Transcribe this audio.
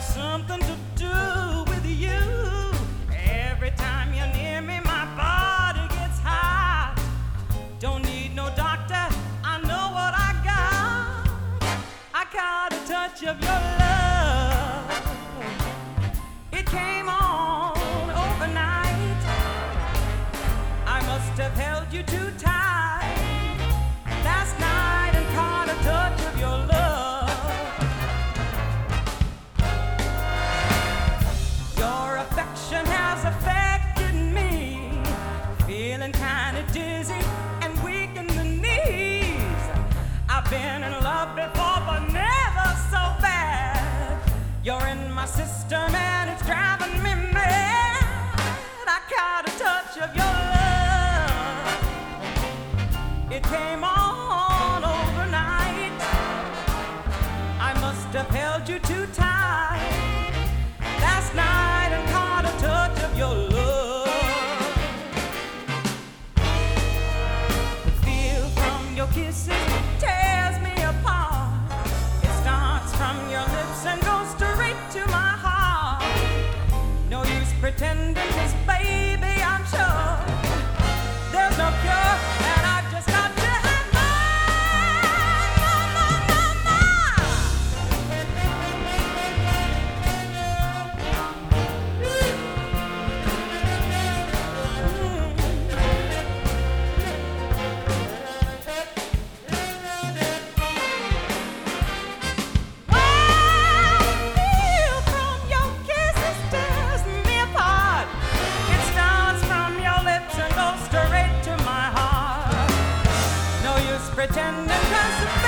something to do with you. Every time you're near me, my body gets hot. Don't need no doctor, I know what I got. I got a touch of your love. It came on overnight. I must have held you too tight last night and caught a touch of your love. Your affection has affected me, feeling kinda dizzy and weak in the knees. I've been in love before, but never so bad. You're in my system and it's driving me mad. I got a touch of your love. It came on overnight. I must have held you too tight last night and caught a touch of your love. The feel from your kisses tears me apart. It starts from your lips and goes straight to my heart. No use pretending, 'cause baby, I'm sure there's no cure, and I just got to have feel from your kisses tears me apart. It starts from your lips and goes straight to my heart. No use pretending, 'cause